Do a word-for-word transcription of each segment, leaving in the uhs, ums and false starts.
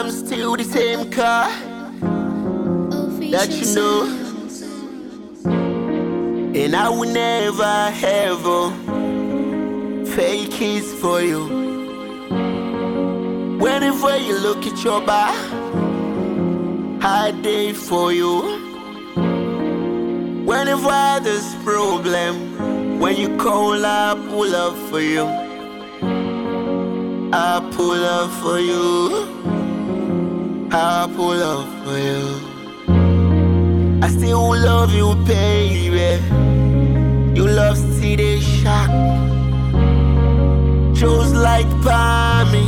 I'm still the same car that you know, and I will never ever fake it for you. Whenever you look at your bar, I day for you. Whenever there's problem, when you call, I pull up for you. I pull up for you. I pull up for you. I still love you, baby. You love see the shock. Just like Pammy.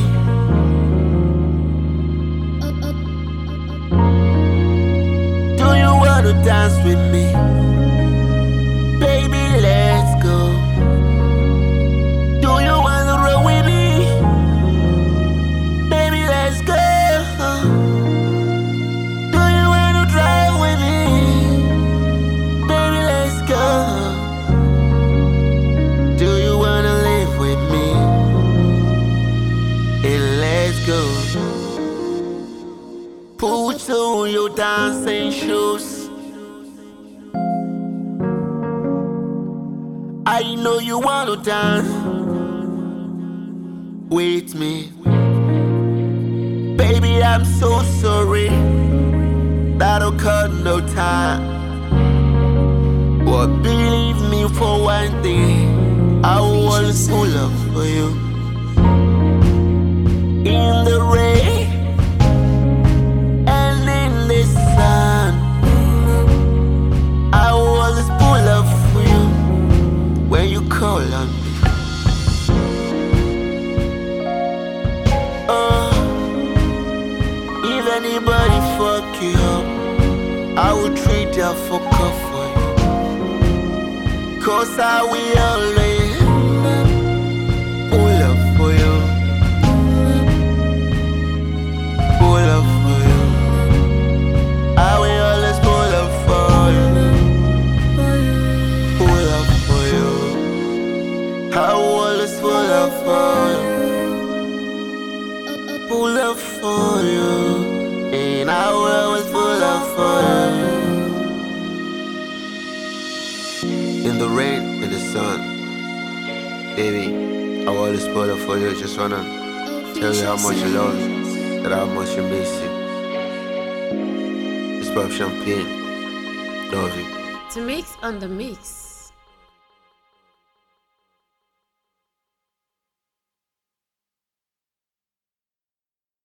Do you wanna dance with me? Baby, let's go. Do you wanna roll with me? Baby, let's go. Do you wanna drive with me? Baby, let's go. Do you wanna live with me? And let's go. Put on your dancing shoes. I know you wanna dance with me. Baby, I'm so sorry that I cut no time. But believe me for one thing, I will always pull up for you. In the rain and in the sun, I will always pull up for you when you call on me. Oh, if anybody fuck you up, I will treat that fuck up for you. Cause I will always pull up for you. Pull up for you. I will always pull up for you. Pull up for you. I will always pull up for you. Pull up for you. And I will always pull up for you. In the rain, in the sun, baby, I will always pull up for you. Just wanna tell you how much you love me, that how much you miss you. Just pop champagne, love you. To mix on the mix.